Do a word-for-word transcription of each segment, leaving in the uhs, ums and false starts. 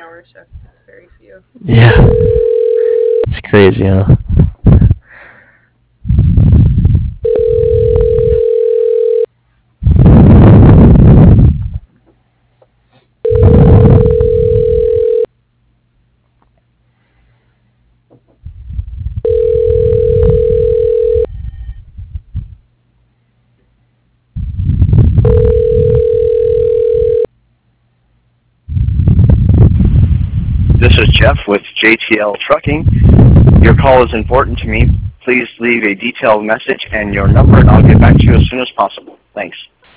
hour shifts is very few. Yeah. It's crazy, huh? This is Jeff with J T L Trucking. Your call is important to me. Please leave a detailed message and your number, and I'll get back to you as soon as possible. Thanks.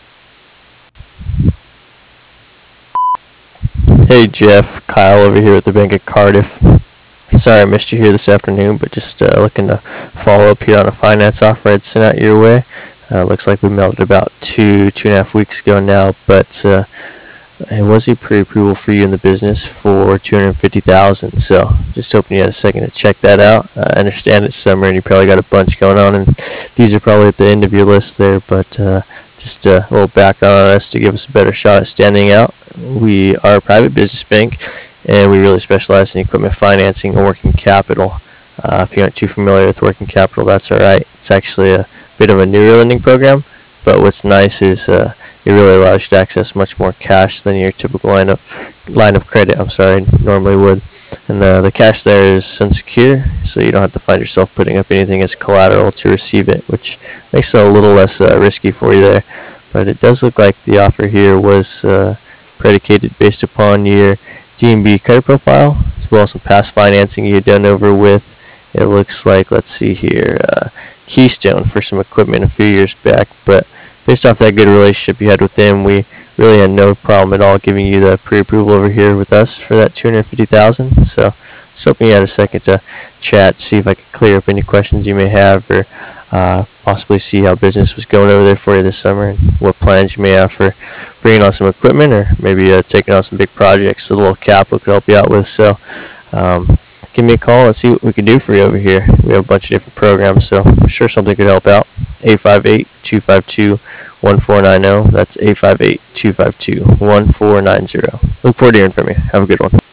Hey Jeff, Kyle over here at the Bank of Cardiff. Sorry I missed you here this afternoon, but just uh, looking to follow up here on a finance offer I'd sent out your way. Uh, looks like we mailed it about two, two and a half weeks ago now, but uh, it was a pre-approval for you in the business for two hundred fifty thousand dollars, so just hoping you had a second to check that out. Uh, I understand it's summer and you probably got a bunch going on, and these are probably at the end of your list there, but uh, just uh, a little background on us to give us a better shot at standing out. We are a private business bank, and we really specialize in equipment financing and working capital. Uh, if you aren't too familiar with working capital, that's all right. It's actually a bit of a newer lending program, but what's nice is uh, it really allows you to access much more cash than your typical line of line of credit. I'm sorry, normally would. And uh, the cash there is unsecure, so you don't have to find yourself putting up anything as collateral to receive it, which makes it a little less uh, risky for you there. But it does look like the offer here was uh, predicated based upon your D N B credit profile, as well as some past financing you had done over with. It looks like, let's see here, uh, Keystone for some equipment a few years back, but based off that good relationship you had with them, we really had no problem at all giving you the pre-approval over here with us for that two hundred fifty thousand dollars. So just hoping you had a second to chat, see if I could clear up any questions you may have, or uh, possibly see how business was going over there for you this summer, and what plans you may have for bringing on some equipment, or maybe uh, taking on some big projects that a little capital could help you out with. So um, give me a call and see what we can do for you over here. We have a bunch of different programs, so I'm sure something could help out. eight five eight, two five two, one four nine zero. That's eight five eight, two five two, one four nine zero. Look forward to hearing from you. Have a good one.